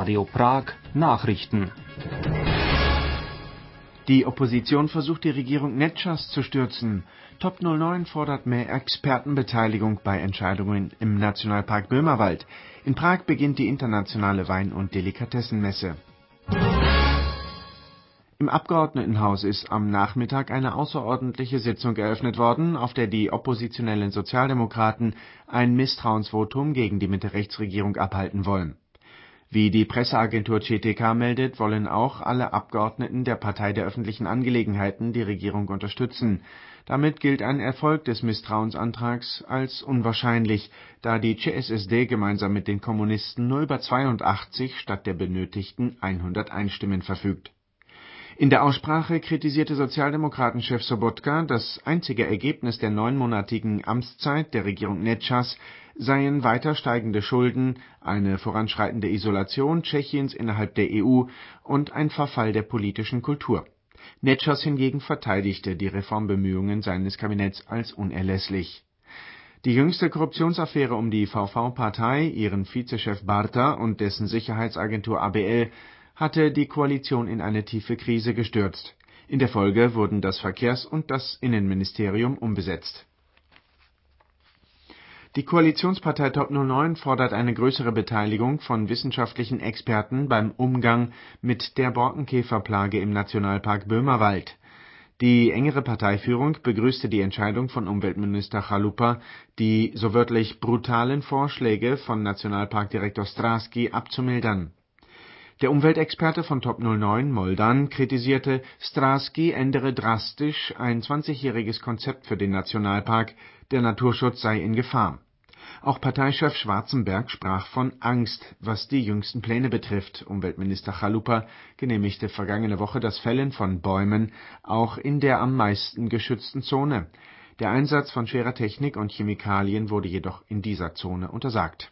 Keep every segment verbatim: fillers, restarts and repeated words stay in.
Radio Prag Nachrichten. Die Opposition versucht, die Regierung Nečas zu stürzen. Top null neun fordert mehr Expertenbeteiligung bei Entscheidungen im Nationalpark Böhmerwald. In Prag beginnt die internationale Wein- und Delikatessenmesse. Im Abgeordnetenhaus ist am Nachmittag eine außerordentliche Sitzung eröffnet worden, auf der die oppositionellen Sozialdemokraten ein Misstrauensvotum gegen die Mitte-Rechts-Regierung abhalten wollen. Wie die Presseagentur C T K meldet, wollen auch alle Abgeordneten der Partei der öffentlichen Angelegenheiten die Regierung unterstützen. Damit gilt ein Erfolg des Misstrauensantrags als unwahrscheinlich, da die C S S D gemeinsam mit den Kommunisten nur über zweiundachtzig statt der benötigten hunderteins Stimmen verfügt. In der Aussprache kritisierte Sozialdemokratenchef Sobotka, das einzige Ergebnis der neunmonatigen Amtszeit der Regierung Nečas seien weiter steigende Schulden, eine voranschreitende Isolation Tschechiens innerhalb der E U und ein Verfall der politischen Kultur. Nečas hingegen verteidigte die Reformbemühungen seines Kabinetts als unerlässlich. Die jüngste Korruptionsaffäre um die V V-Partei, ihren Vizechef Barta und dessen Sicherheitsagentur A B L hatte die Koalition in eine tiefe Krise gestürzt. In der Folge wurden das Verkehrs- und das Innenministerium umbesetzt. Die Koalitionspartei Top null neun fordert eine größere Beteiligung von wissenschaftlichen Experten beim Umgang mit der Borkenkäferplage im Nationalpark Böhmerwald. Die engere Parteiführung begrüßte die Entscheidung von Umweltminister Chalupa, die so wörtlich brutalen Vorschläge von Nationalparkdirektor Stráský abzumildern. Der Umweltexperte von Top null neun, Moldan, kritisierte, Stráský ändere drastisch ein zwanzigjähriges Konzept für den Nationalpark, der Naturschutz sei in Gefahr. Auch Parteichef Schwarzenberg sprach von Angst, was die jüngsten Pläne betrifft. Umweltminister Chalupa genehmigte vergangene Woche das Fällen von Bäumen, auch in der am meisten geschützten Zone. Der Einsatz von schwerer Technik und Chemikalien wurde jedoch in dieser Zone untersagt.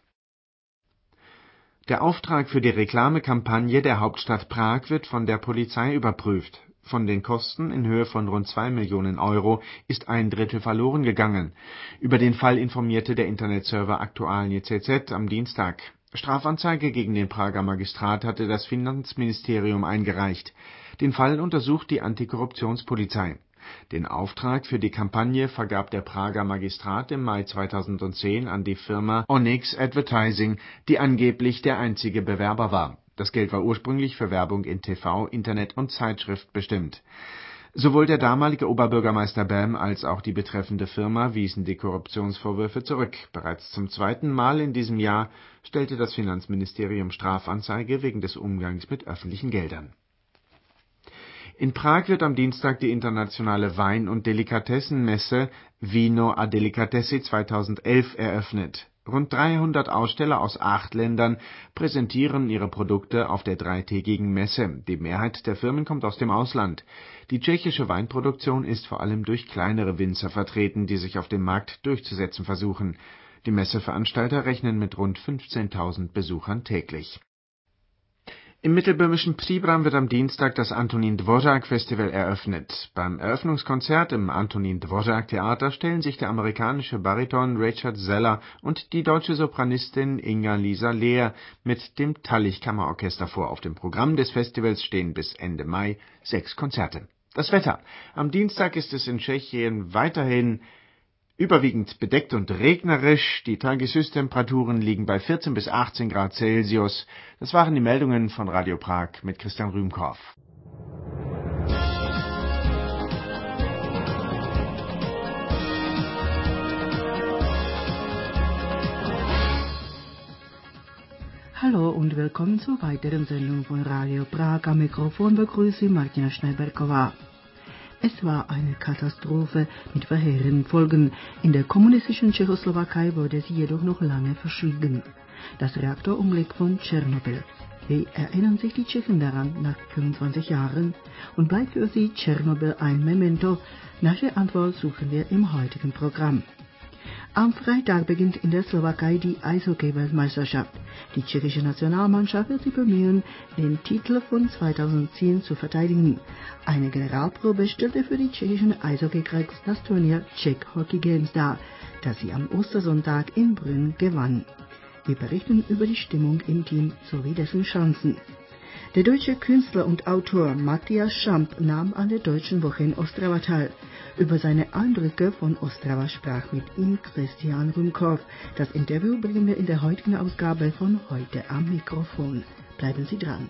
Der Auftrag für die Reklamekampagne der Hauptstadt Prag wird von der Polizei überprüft. Von den Kosten in Höhe von rund zwei Millionen Euro ist ein Drittel verloren gegangen. Über den Fall informierte der Internetserver Aktualnie Punkt C Z am Dienstag. Strafanzeige gegen den Prager Magistrat hatte das Finanzministerium eingereicht. Den Fall untersucht die Antikorruptionspolizei. Den Auftrag für die Kampagne vergab der Prager Magistrat im Mai zweitausendzehn an die Firma Onyx Advertising, die angeblich der einzige Bewerber war. Das Geld war ursprünglich für Werbung in T V, Internet und Zeitschrift bestimmt. Sowohl der damalige Oberbürgermeister Bem als auch die betreffende Firma wiesen die Korruptionsvorwürfe zurück. Bereits zum zweiten Mal in diesem Jahr stellte das Finanzministerium Strafanzeige wegen des Umgangs mit öffentlichen Geldern. In Prag wird am Dienstag die internationale Wein- und Delikatessenmesse Vino a Delicatessi zweitausendelf eröffnet. Rund dreihundert Aussteller aus acht Ländern präsentieren ihre Produkte auf der dreitägigen Messe. Die Mehrheit der Firmen kommt aus dem Ausland. Die tschechische Weinproduktion ist vor allem durch kleinere Winzer vertreten, die sich auf dem Markt durchzusetzen versuchen. Die Messeveranstalter rechnen mit rund fünfzehntausend Besuchern täglich. Im mittelböhmischen Příbram wird am Dienstag das Antonín Dvořák Festival eröffnet. Beim Eröffnungskonzert im Antonín Dvořák Theater stellen sich der amerikanische Bariton Richard Zeller und die deutsche Sopranistin Inga-Lisa Lehr mit dem Tallich Kammerorchester vor. Auf dem Programm des Festivals stehen bis Ende Mai sechs Konzerte. Das Wetter. Am Dienstag ist es in Tschechien weiterhin überwiegend bedeckt und regnerisch. Die Tageshöchsttemperaturen liegen bei vierzehn bis achtzehn Grad Celsius. Das waren die Meldungen von Radio Prag mit Christian Rühmkorff. Hallo und willkommen zur weiteren Sendung von Radio Prag. Am Mikrofon begrüße Martina Schneiberkova. Es war eine Katastrophe mit verheerenden Folgen. In der kommunistischen Tschechoslowakei wurde sie jedoch noch lange verschwiegen. Das Reaktorunglück von Tschernobyl. Wie erinnern sich die Tschechen daran nach fünfundzwanzig Jahren? Und bleibt für sie Tschernobyl ein Memento? Nach der Antwort suchen wir im heutigen Programm. Am Freitag beginnt in der Slowakei die Eishockey-Weltmeisterschaft. Die tschechische Nationalmannschaft wird sich bemühen, den Titel von zweitausendzehn zu verteidigen. Eine Generalprobe stellte für die tschechischen Eishockey-Cracks das Turnier Czech Hockey Games dar, das sie am Ostersonntag in Brünn gewann. Wir berichten über die Stimmung im Team sowie dessen Chancen. Der deutsche Künstler und Autor Matthias Schamp nahm an der Deutschen Woche in Ostrava teil. Über seine Eindrücke von Ostrava sprach mit ihm Christian Rümkow. Das Interview bringen wir in der heutigen Ausgabe von Heute am Mikrofon. Bleiben Sie dran.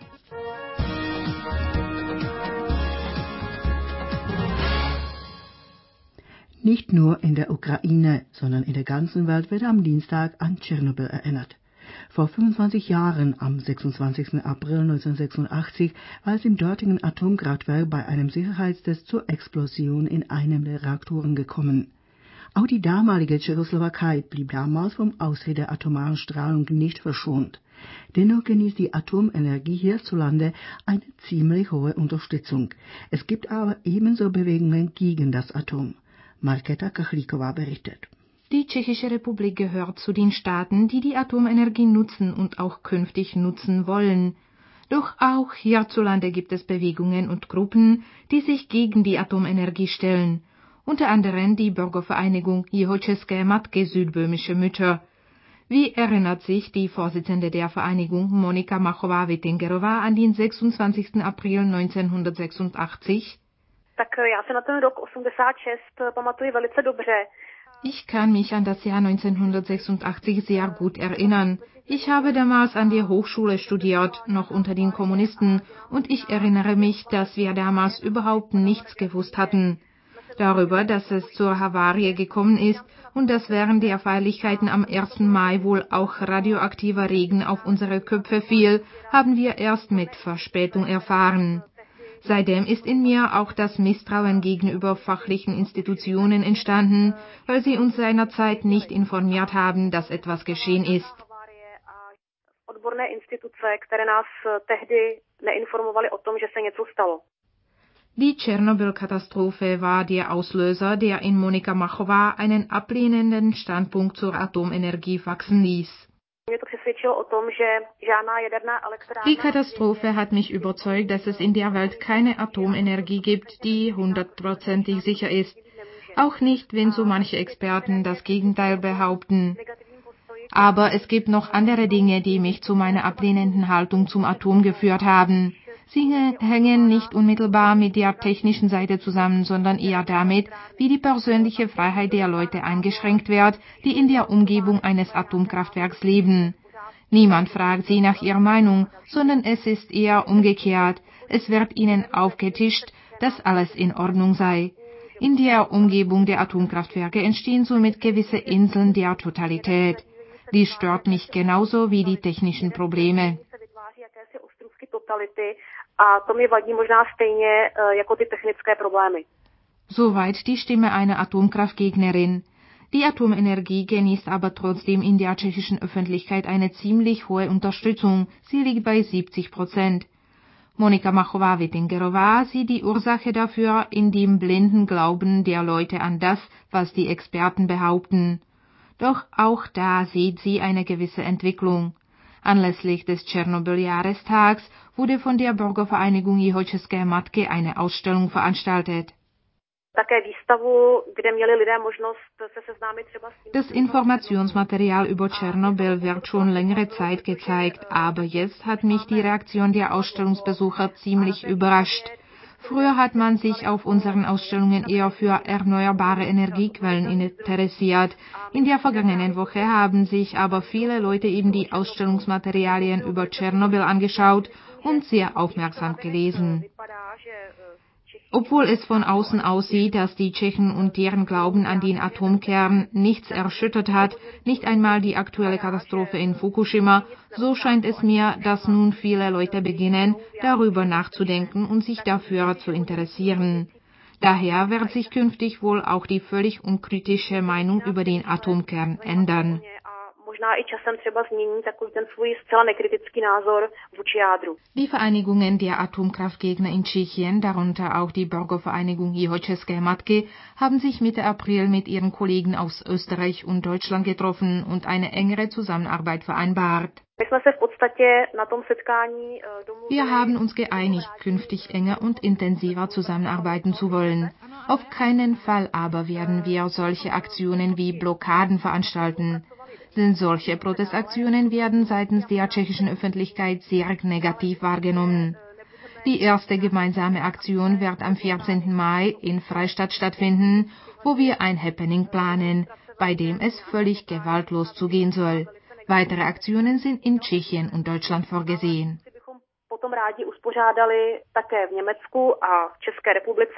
Nicht nur in der Ukraine, sondern in der ganzen Welt wird am Dienstag an Tschernobyl erinnert. Vor fünfundzwanzig Jahren, am sechsundzwanzigsten April neunzehnhundertsechsundachtzig, war es im dortigen Atomkraftwerk bei einem Sicherheitstest zur Explosion in einem der Reaktoren gekommen. Auch die damalige Tschechoslowakei blieb damals vom Austritt der atomaren Strahlung nicht verschont. Dennoch genießt die Atomenergie hierzulande eine ziemlich hohe Unterstützung. Es gibt aber ebenso Bewegungen gegen das Atom. Markéta Kachlíková berichtet. Die Tschechische Republik gehört zu den Staaten, die die Atomenergie nutzen und auch künftig nutzen wollen. Doch auch hierzulande gibt es Bewegungen und Gruppen, die sich gegen die Atomenergie stellen. Unter anderem die Bürgervereinigung Jihočeské matky südböhmische Mütter. Wie erinnert sich die Vorsitzende der Vereinigung Monika Machová-Wittingerová an den sechsundzwanzigsten April neunzehnhundertsechsundachtzig? Tak já se na ten rok osmdesát šest pamatuji velice dobře. Ich kann mich an das Jahr neunzehnhundertsechsundachtzig sehr gut erinnern. Ich habe damals an der Hochschule studiert, noch unter den Kommunisten, und ich erinnere mich, dass wir damals überhaupt nichts gewusst hatten. Darüber, dass es zur Havarie gekommen ist und dass während der Feierlichkeiten am ersten Mai wohl auch radioaktiver Regen auf unsere Köpfe fiel, haben wir erst mit Verspätung erfahren. Seitdem ist in mir auch das Misstrauen gegenüber fachlichen Institutionen entstanden, weil sie uns seinerzeit nicht informiert haben, dass etwas geschehen ist. Die Tschernobyl-Katastrophe war der Auslöser, der in Monika Machová einen ablehnenden Standpunkt zur Atomenergie wachsen ließ. Die Katastrophe hat mich überzeugt, dass es in der Welt keine Atomenergie gibt, die hundertprozentig sicher ist. Auch nicht, wenn so manche Experten das Gegenteil behaupten. Aber es gibt noch andere Dinge, die mich zu meiner ablehnenden Haltung zum Atom geführt haben. Sie hängen nicht unmittelbar mit der technischen Seite zusammen, sondern eher damit, wie die persönliche Freiheit der Leute eingeschränkt wird, die in der Umgebung eines Atomkraftwerks leben. Niemand fragt sie nach ihrer Meinung, sondern es ist eher umgekehrt. Es wird ihnen aufgetischt, dass alles in Ordnung sei. In der Umgebung der Atomkraftwerke entstehen somit gewisse Inseln der Totalität. Die stört mich genauso wie die technischen Probleme. Soweit die Stimme einer Atomkraftgegnerin. Die Atomenergie genießt aber trotzdem in der tschechischen Öffentlichkeit eine ziemlich hohe Unterstützung. Sie liegt bei siebzig Prozent. Monika Machová-Wittingerová sieht die Ursache dafür in dem blinden Glauben der Leute an das, was die Experten behaupten. Doch auch da sieht sie eine gewisse Entwicklung. Anlässlich des Tschernobyl-Jahrestags wurde von der Bürgervereinigung Jihočeské matky eine Ausstellung veranstaltet. Das Informationsmaterial über Tschernobyl wird schon längere Zeit gezeigt, aber jetzt hat mich die Reaktion der Ausstellungsbesucher ziemlich überrascht. Früher hat man sich auf unseren Ausstellungen eher für erneuerbare Energiequellen interessiert. In der vergangenen Woche haben sich aber viele Leute eben die Ausstellungsmaterialien über Tschernobyl angeschaut und sehr aufmerksam gelesen. Obwohl es von außen aussieht, dass die Tschechen und deren Glauben an den Atomkern nichts erschüttert hat, nicht einmal die aktuelle Katastrophe in Fukushima, so scheint es mir, dass nun viele Leute beginnen, darüber nachzudenken und sich dafür zu interessieren. Daher wird sich künftig wohl auch die völlig unkritische Meinung über den Atomkern ändern. Die Vereinigungen der Atomkraftgegner in Tschechien, darunter auch die Bürgervereinigung Jihočeské matky, haben sich Mitte April mit ihren Kollegen aus Österreich und Deutschland getroffen und eine engere Zusammenarbeit vereinbart. Wir haben uns geeinigt, künftig enger und intensiver zusammenarbeiten zu wollen. Auf keinen Fall aber werden wir solche Aktionen wie Blockaden veranstalten. denn solche Protestaktionen werden seitens der tschechischen Öffentlichkeit sehr negativ wahrgenommen. Die erste gemeinsame Aktion wird am vierzehnten Mai in Freistadt stattfinden, wo wir ein Happening planen, bei dem es völlig gewaltlos zugehen soll. Weitere Aktionen sind in Tschechien und Deutschland vorgesehen. Potom rádi uspořádali také v Německu a v České republice.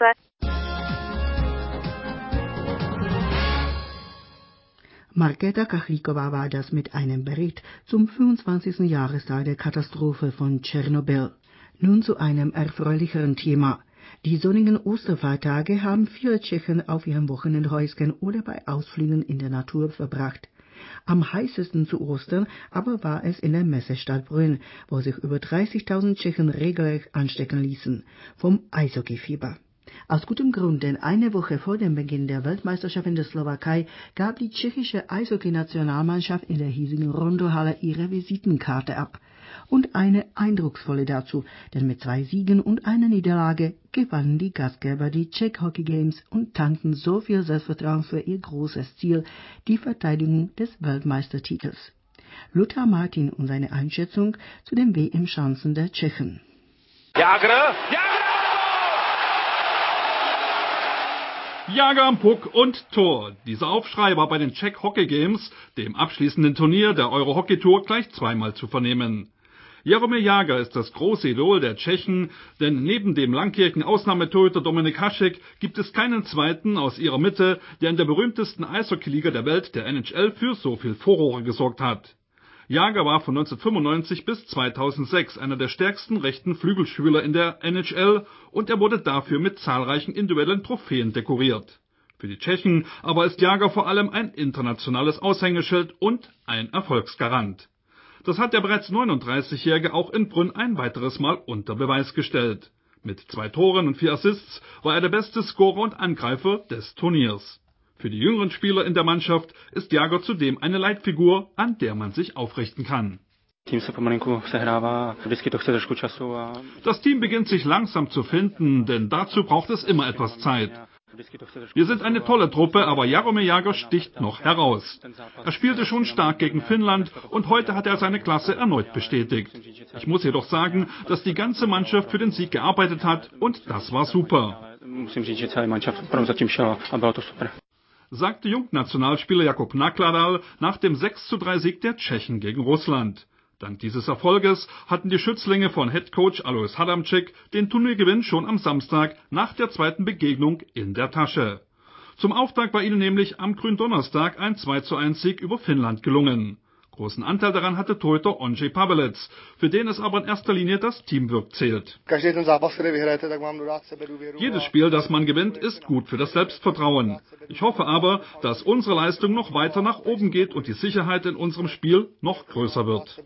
Markéta Kachlíková war das mit einem Bericht zum fünfundzwanzigsten Jahrestag der Katastrophe von Tschernobyl. Nun zu einem erfreulicheren Thema. Die sonnigen Osterfeiertage haben viele Tschechen auf ihren Wochenendhäuschen oder bei Ausflügen in der Natur verbracht. Am heißesten zu Ostern aber war es in der Messestadt Brünn, wo sich über dreißigtausend Tschechen regelrecht anstecken ließen vom Eishockeyfieber. Aus gutem Grund, denn eine Woche vor dem Beginn der Weltmeisterschaft in der Slowakei gab die tschechische Eishockey-Nationalmannschaft in der hiesigen Rondohalle ihre Visitenkarte ab. Und eine eindrucksvolle dazu, denn mit zwei Siegen und einer Niederlage gewannen die Gastgeber die Czech Hockey Games und tankten so viel Selbstvertrauen für ihr großes Ziel, die Verteidigung des Weltmeistertitels. Lothar Martin und seine Einschätzung zu den W M-Chancen der Tschechen. Jágr! Jágr am Puck und Tor. Dieser Aufschrei war bei den Czech Hockey Games, dem abschließenden Turnier der Euro-Hockey Tour, gleich zweimal zu vernehmen. Jaromír Jágr ist das große Idol der Tschechen, denn neben dem langjährigen Ausnahmetorhüter Dominik Hasek gibt es keinen zweiten aus ihrer Mitte, der in der berühmtesten Eishockeyliga der Welt, der N H L, für so viel Furore gesorgt hat. Jágr war von neunzehnhundertfünfundneunzig bis zweitausendsechs einer der stärksten rechten Flügelspieler in der N H L und er wurde dafür mit zahlreichen individuellen Trophäen dekoriert. Für die Tschechen aber ist Jágr vor allem ein internationales Aushängeschild und ein Erfolgsgarant. Das hat der bereits neununddreißigjährige auch in Brünn ein weiteres Mal unter Beweis gestellt. Mit zwei Toren und vier Assists war er der beste Scorer und Angreifer des Turniers. Für die jüngeren Spieler in der Mannschaft ist Jágr zudem eine Leitfigur, an der man sich aufrichten kann. Das Team beginnt sich langsam zu finden, denn dazu braucht es immer etwas Zeit. Wir sind eine tolle Truppe, aber Jaromír Jágr sticht noch heraus. Er spielte schon stark gegen Finnland und heute hat er seine Klasse erneut bestätigt. Ich muss jedoch sagen, dass die ganze Mannschaft für den Sieg gearbeitet hat und das war super. Sagte Jungnationalspieler Jakub Nakladal nach dem sechs zu drei Sieg der Tschechen gegen Russland. Dank dieses Erfolges hatten die Schützlinge von Headcoach Alois Hadamczyk den Turniergewinn schon am Samstag nach der zweiten Begegnung in der Tasche. Zum Auftakt war ihnen nämlich am Gründonnerstag ein zwei zu eins Sieg über Finnland gelungen. Großen Anteil daran hatte Torhüter Ondřej Pavelec, für den es aber in erster Linie das Teamwork zählt. Jedes Spiel, das man gewinnt, ist gut für das Selbstvertrauen. Ich hoffe aber, dass unsere Leistung noch weiter nach oben geht und die Sicherheit in unserem Spiel noch größer wird.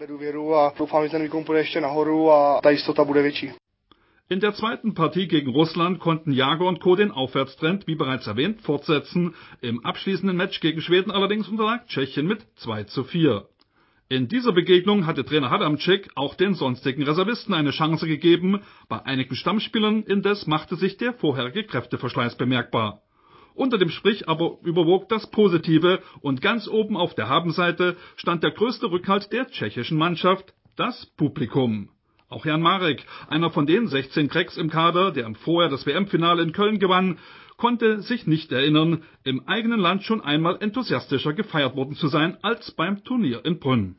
In der zweiten Partie gegen Russland konnten Jágr und Co. den Aufwärtstrend, wie bereits erwähnt, fortsetzen. Im abschließenden Match gegen Schweden allerdings unterlag Tschechien mit zwei zu vier. In dieser Begegnung hatte Trainer Hadamczyk auch den sonstigen Reservisten eine Chance gegeben. Bei einigen Stammspielern indes machte sich der vorherige Kräfteverschleiß bemerkbar. Unter dem Strich aber überwog das Positive und ganz oben auf der Habenseite stand der größte Rückhalt der tschechischen Mannschaft, das Publikum. Auch Jan Marek, einer von den sechzehn Cracks im Kader, der im Vorjahr das W M-Finale in Köln gewann, konnte sich nicht erinnern, im eigenen Land schon einmal enthusiastischer gefeiert worden zu sein als beim Turnier in Brünn.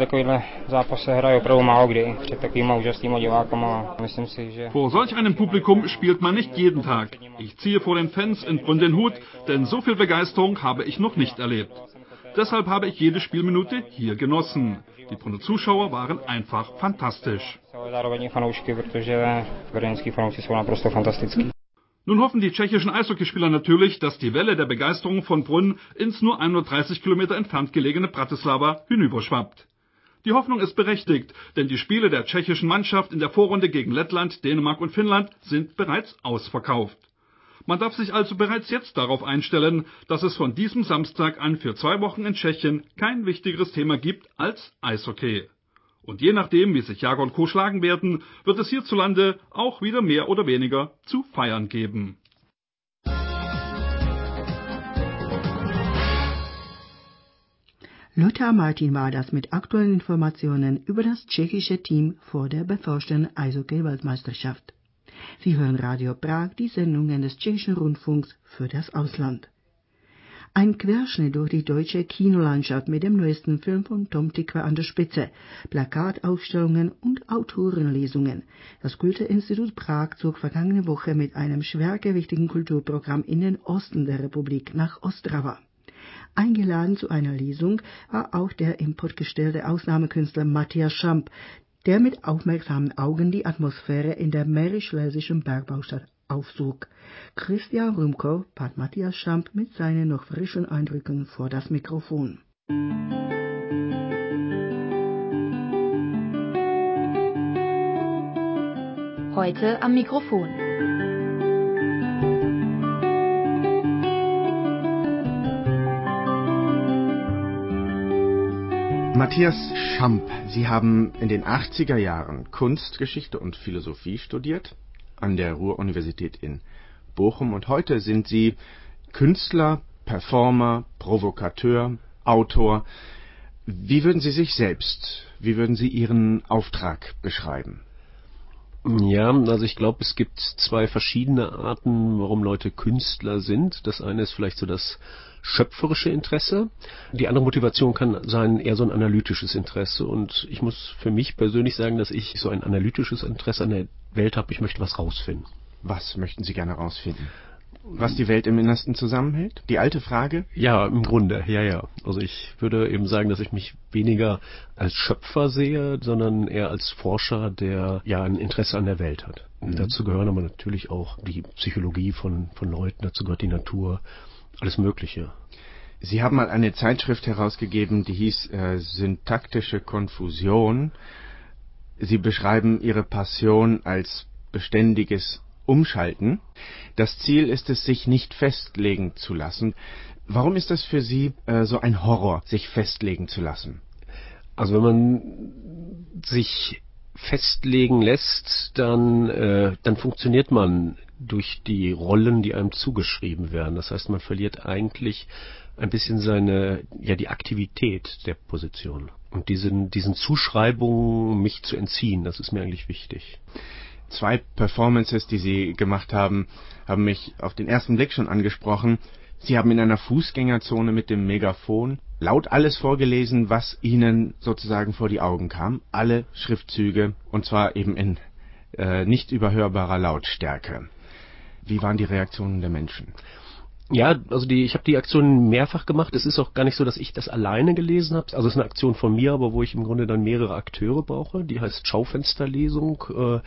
Vor solch einem Publikum spielt man nicht jeden Tag. Ich ziehe vor den Fans in Brünn den Hut, denn so viel Begeisterung habe ich noch nicht erlebt. Deshalb habe ich jede Spielminute hier genossen. Die Brünner Zuschauer waren einfach fantastisch. Nun hoffen die tschechischen Eishockeyspieler natürlich, dass die Welle der Begeisterung von Brünn ins nur hundertdreißig Kilometer entfernt gelegene Bratislava hinüberschwappt. Die Hoffnung ist berechtigt, denn die Spiele der tschechischen Mannschaft in der Vorrunde gegen Lettland, Dänemark und Finnland sind bereits ausverkauft. Man darf sich also bereits jetzt darauf einstellen, dass es von diesem Samstag an für zwei Wochen in Tschechien kein wichtigeres Thema gibt als Eishockey. Und je nachdem, wie sich Jágr und Co. schlagen werden, wird es hierzulande auch wieder mehr oder weniger zu feiern geben. Lothar Martin war das mit aktuellen Informationen über das tschechische Team vor der bevorstehenden Eishockey-Weltmeisterschaft. Sie hören Radio Prag, die Sendungen des tschechischen Rundfunks für das Ausland. Ein Querschnitt durch die deutsche Kinolandschaft mit dem neuesten Film von Tom Tykwer an der Spitze, Plakataufstellungen und Autorenlesungen. Das Goethe-Institut Prag zog vergangene Woche mit einem schwergewichtigen Kulturprogramm in den Osten der Republik nach Ostrava. Eingeladen zu einer Lesung war auch der importgestellte Ausnahmekünstler Matthias Schamp, der mit aufmerksamen Augen die Atmosphäre in der mährisch-schlesischen Bergbaustadt aufsog. Christian Rümko bat Matthias Schamp mit seinen noch frischen Eindrücken vor das Mikrofon. Heute am Mikrofon Matthias Schamp, Sie haben in den achtziger Jahren Kunstgeschichte und Philosophie studiert an der Ruhr-Universität in Bochum und heute sind Sie Künstler, Performer, Provokateur, Autor. Wie würden Sie sich selbst, wie würden Sie Ihren Auftrag beschreiben? Ja, also ich glaube, es gibt zwei verschiedene Arten, warum Leute Künstler sind. Das eine ist vielleicht so das schöpferische Interesse. Die andere Motivation kann sein eher so ein analytisches Interesse. Und ich muss für mich persönlich sagen, dass ich so ein analytisches Interesse an der Welt habe. Ich möchte was rausfinden. Was möchten Sie gerne rausfinden? Was die Welt im Innersten zusammenhält? Die alte Frage? Ja, im Grunde, ja, ja. Also ich würde eben sagen, dass ich mich weniger als Schöpfer sehe, sondern eher als Forscher, der ja ein Interesse an der Welt hat. Mhm. Dazu gehören aber natürlich auch die Psychologie von, von Leuten, dazu gehört die Natur, alles Mögliche. Sie haben mal eine Zeitschrift herausgegeben, die hieß äh, Syntaktische Konfusion. Sie beschreiben Ihre Passion als beständiges Umschalten. Das Ziel ist es, sich nicht festlegen zu lassen. Warum ist das für Sie äh, so ein Horror, sich festlegen zu lassen? Also wenn man sich festlegen lässt, dann, äh, dann funktioniert man durch die Rollen, die einem zugeschrieben werden. Das heißt, man verliert eigentlich ein bisschen seine, ja, die Aktivität der Position. Und diesen, diesen Zuschreibungen mich zu entziehen, das ist mir eigentlich wichtig. Zwei Performances, die Sie gemacht haben, haben mich auf den ersten Blick schon angesprochen. Sie haben in einer Fußgängerzone mit dem Megafon laut alles vorgelesen, was Ihnen sozusagen vor die Augen kam. Alle Schriftzüge, und zwar eben in äh, nicht überhörbarer Lautstärke. Wie waren die Reaktionen der Menschen? Ja, also die, ich habe die Aktion mehrfach gemacht. Es ist auch gar nicht so, dass ich das alleine gelesen habe. Also es ist eine Aktion von mir, aber wo ich im Grunde dann mehrere Akteure brauche. Die heißt Schaufensterlesung. Äh,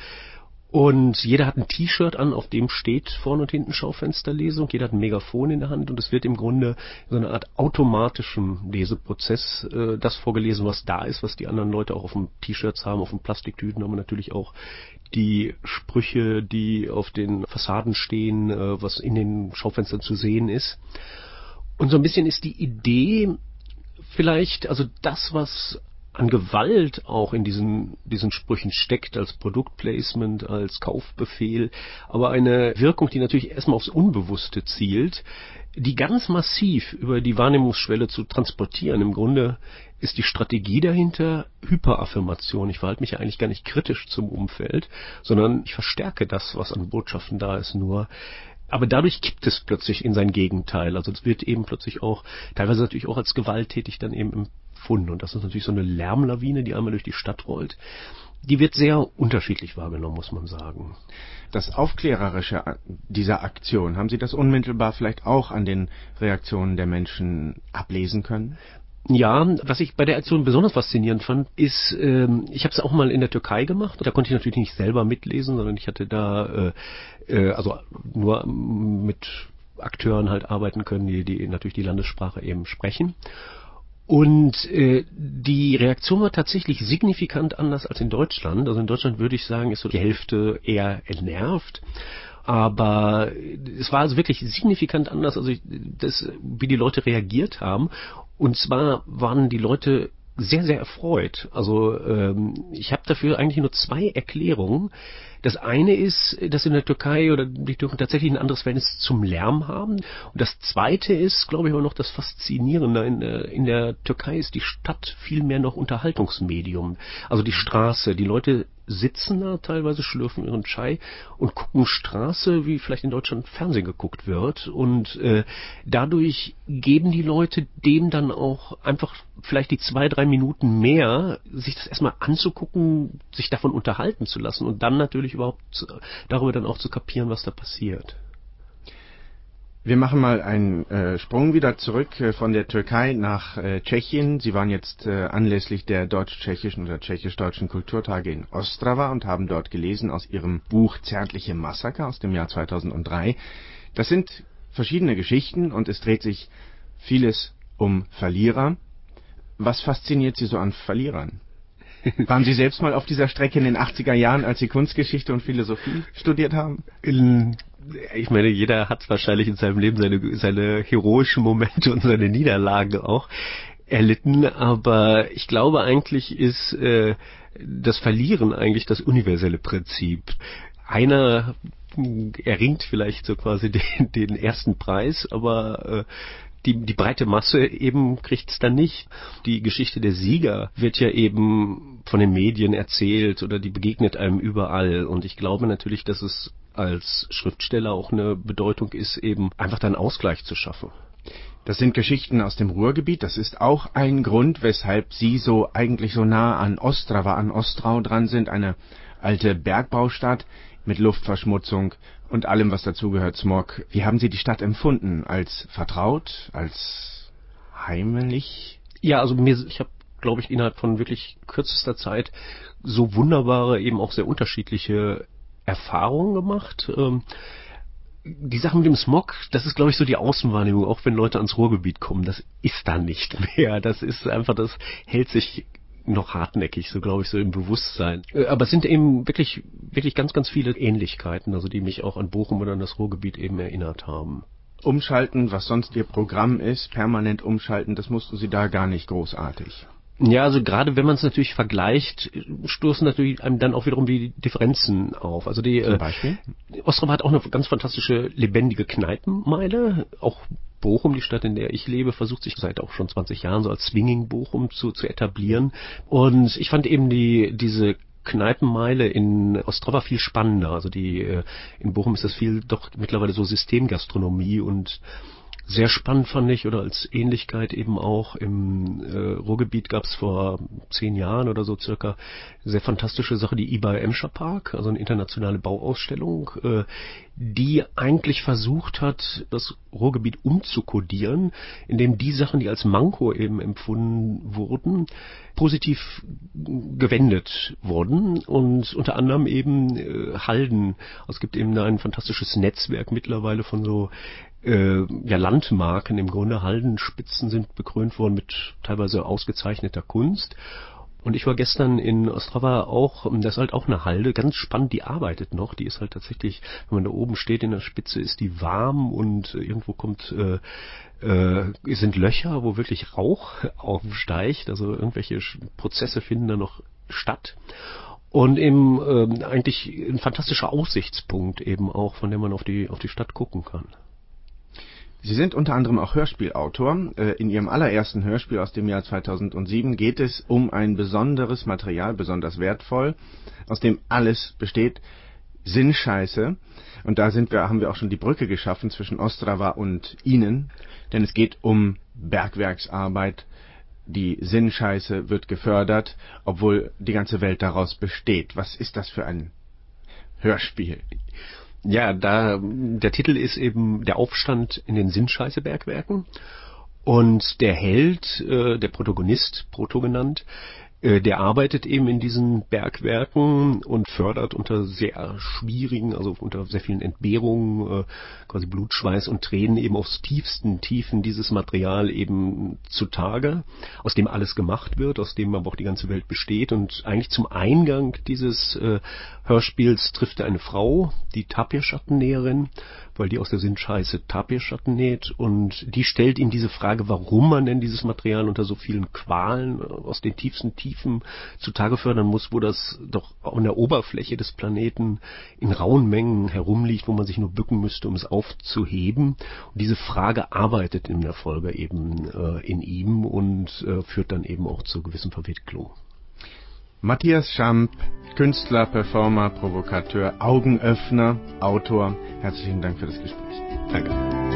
Und jeder hat ein T-Shirt an, auf dem steht vorne und hinten Schaufensterlesung. Jeder hat ein Megafon in der Hand und es wird im Grunde so eine Art automatischem Leseprozess äh, das vorgelesen, was da ist, was die anderen Leute auch auf den T-Shirts haben, auf den Plastiktüten, aber natürlich auch die Sprüche, die auf den Fassaden stehen, äh, was in den Schaufenstern zu sehen ist. Und so ein bisschen ist die Idee vielleicht, also das, was an Gewalt auch in diesen, diesen Sprüchen steckt, als Produktplacement, als Kaufbefehl, aber eine Wirkung, die natürlich erstmal aufs Unbewusste zielt, die ganz massiv über die Wahrnehmungsschwelle zu transportieren. Im Grunde ist die Strategie dahinter Hyperaffirmation. Ich verhalte mich ja eigentlich gar nicht kritisch zum Umfeld, sondern ich verstärke das, was an Botschaften da ist, nur. Aber dadurch kippt es plötzlich in sein Gegenteil. Also es wird eben plötzlich auch, teilweise natürlich auch als gewalttätig dann eben empfunden. Und das ist natürlich so eine Lärmlawine, die einmal durch die Stadt rollt. Die wird sehr unterschiedlich wahrgenommen, muss man sagen. Das Aufklärerische dieser Aktion, haben Sie das unmittelbar vielleicht auch an den Reaktionen der Menschen ablesen können? Ja, was ich bei der Aktion besonders faszinierend fand, ist, ähm, ich habe es auch mal in der Türkei gemacht. Da konnte ich natürlich nicht selber mitlesen, sondern ich hatte da äh, äh, also nur mit Akteuren halt arbeiten können, die, die natürlich die Landessprache eben sprechen. Und äh, die Reaktion war tatsächlich signifikant anders als in Deutschland. Also in Deutschland würde ich sagen, ist so die Hälfte eher entnervt. Aber es war also wirklich signifikant anders, also ich, das, wie die Leute reagiert haben. Und zwar waren die Leute sehr, sehr erfreut. Also ähm, ich habe dafür eigentlich nur zwei Erklärungen. Das eine ist, dass in der Türkei oder die Türken tatsächlich ein anderes Verhältnis zum Lärm haben. Und das zweite ist, glaube ich, auch noch das Faszinierende. In der, in der Türkei ist die Stadt viel mehr noch Unterhaltungsmedium. Also die Straße, die Leute sitzen da teilweise, schlürfen ihren Chai und gucken Straße, wie vielleicht in Deutschland Fernsehen geguckt wird. Und äh, dadurch geben die Leute dem dann auch einfach vielleicht die zwei, drei Minuten mehr, sich das erstmal anzugucken, sich davon unterhalten zu lassen und dann natürlich überhaupt darüber dann auch zu kapieren, was da passiert. Wir machen mal einen äh, Sprung wieder zurück äh, von der Türkei nach äh, Tschechien. Sie waren jetzt äh, anlässlich der deutsch-tschechischen oder tschechisch-deutschen Kulturtage in Ostrava und haben dort gelesen aus Ihrem Buch Zärtliche Massaker aus dem Jahr zweitausenddrei. Das sind verschiedene Geschichten und es dreht sich vieles um Verlierer. Was fasziniert Sie so an Verlierern? Waren Sie selbst mal auf dieser Strecke in den achtziger Jahren, als Sie Kunstgeschichte und Philosophie studiert haben? Ich meine, jeder hat wahrscheinlich in seinem Leben seine, seine heroischen Momente und seine Niederlagen auch erlitten, aber ich glaube eigentlich ist äh, das Verlieren eigentlich das universelle Prinzip. Einer erringt vielleicht so quasi den, den ersten Preis, aber äh, Die, die breite Masse eben kriegt's dann nicht. Die Geschichte der Sieger wird ja eben von den Medien erzählt oder die begegnet einem überall. Und ich glaube natürlich, dass es als Schriftsteller auch eine Bedeutung ist, eben einfach dann Ausgleich zu schaffen. Das sind Geschichten aus dem Ruhrgebiet. Das ist auch ein Grund, weshalb Sie so eigentlich so nah an Ostrava, an Ostrau dran sind. Eine alte Bergbaustadt mit Luftverschmutzung und allem, was dazugehört, Smog. Wie haben Sie die Stadt empfunden? Als vertraut? Als heimelig? Ja, also mir, ich habe, glaube ich, innerhalb von wirklich kürzester Zeit so wunderbare, eben auch sehr unterschiedliche Erfahrungen gemacht. Ähm, die Sache mit dem Smog, das ist, glaube ich, so die Außenwahrnehmung, auch wenn Leute ans Ruhrgebiet kommen. Das ist da nicht mehr. Das ist einfach, das hält sich noch hartnäckig, so glaube ich, so im Bewusstsein. Aber es sind eben wirklich, wirklich ganz, ganz viele Ähnlichkeiten, also die mich auch an Bochum oder an das Ruhrgebiet eben erinnert haben. Umschalten, was sonst Ihr Programm ist, permanent umschalten, das mussten Sie da gar nicht großartig. Ja, also gerade wenn man es natürlich vergleicht, stoßen natürlich einem dann auch wiederum die Differenzen auf. Also die Zum Beispiel? Äh, Ostrava hat auch eine ganz fantastische, lebendige Kneipenmeile. Auch Bochum, die Stadt, in der ich lebe, versucht sich seit auch schon zwanzig Jahren so als Swinging Bochum zu, zu etablieren. Und ich fand eben die diese Kneipenmeile in Ostrava viel spannender. Also die äh, in Bochum ist das viel doch mittlerweile so Systemgastronomie und sehr spannend fand ich, oder als Ähnlichkeit eben auch, im äh, Ruhrgebiet gab es vor zehn Jahren oder so circa eine sehr fantastische Sache, die I B A Emscher Park, also eine internationale Bauausstellung, äh, die eigentlich versucht hat, das Ruhrgebiet umzukodieren, indem die Sachen, die als Manko eben empfunden wurden, positiv gewendet wurden und unter anderem eben äh, Halden. Es gibt eben da ein fantastisches Netzwerk mittlerweile von so Äh, ja, Landmarken im Grunde. Haldenspitzen sind bekrönt worden mit teilweise ausgezeichneter Kunst. Und ich war gestern in Ostrava auch, das ist halt auch eine Halde, ganz spannend, die arbeitet noch, die ist halt tatsächlich, wenn man da oben steht in der Spitze, ist die warm und irgendwo kommt, äh, äh, sind Löcher, wo wirklich Rauch aufsteigt, also irgendwelche Prozesse finden da noch statt. Und eben äh, eigentlich ein fantastischer Aussichtspunkt eben auch, von dem man auf die, auf die Stadt gucken kann. Sie sind unter anderem auch Hörspielautor. In Ihrem allerersten Hörspiel aus dem Jahr zweitausendsieben geht es um ein besonderes Material, besonders wertvoll, aus dem alles besteht, Sinnscheiße. Und da sind wir, haben wir auch schon die Brücke geschaffen zwischen Ostrava und Ihnen, denn es geht um Bergwerksarbeit. Die Sinnscheiße wird gefördert, obwohl die ganze Welt daraus besteht. Was ist das für ein Hörspiel? Ja, da der Titel ist eben der Aufstand in den Sinnscheiße-Bergwerken und der Held, äh, der Protagonist, Proto genannt, äh, der arbeitet eben in diesen Bergwerken und fördert unter sehr schwierigen, also unter sehr vielen Entbehrungen, äh, quasi Blut, Schweiß und Tränen eben aufs tiefsten Tiefen dieses Material eben zutage, aus dem alles gemacht wird, aus dem aber auch die ganze Welt besteht. Und eigentlich zum Eingang dieses äh, Hörspiels trifft er eine Frau, die Tapirschattenäherin, weil die aus der Sindscheiße Tapierschatten näht und die stellt ihm diese Frage, warum man denn dieses Material unter so vielen Qualen aus den tiefsten Tiefen zutage fördern muss, wo das doch an der Oberfläche des Planeten in rauen Mengen herumliegt, wo man sich nur bücken müsste, um es aufzuheben. Und diese Frage arbeitet in der Folge eben äh, in ihm und äh, führt dann eben auch zur gewissen Verwicklung. Matthias Schamp, Künstler, Performer, Provokateur, Augenöffner, Autor. Herzlichen Dank für das Gespräch. Danke.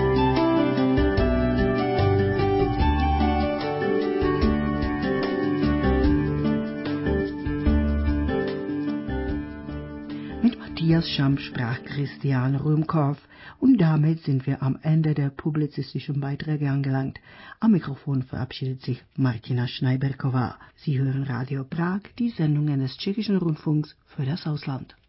Mit Matthias Schamp sprach Christian Röhmkorff. Und damit sind wir am Ende der publizistischen Beiträge angelangt. Am Mikrofon verabschiedet sich Martina Schneiberková. Sie hören Radio Prag, die Sendungen des Tschechischen Rundfunks für das Ausland.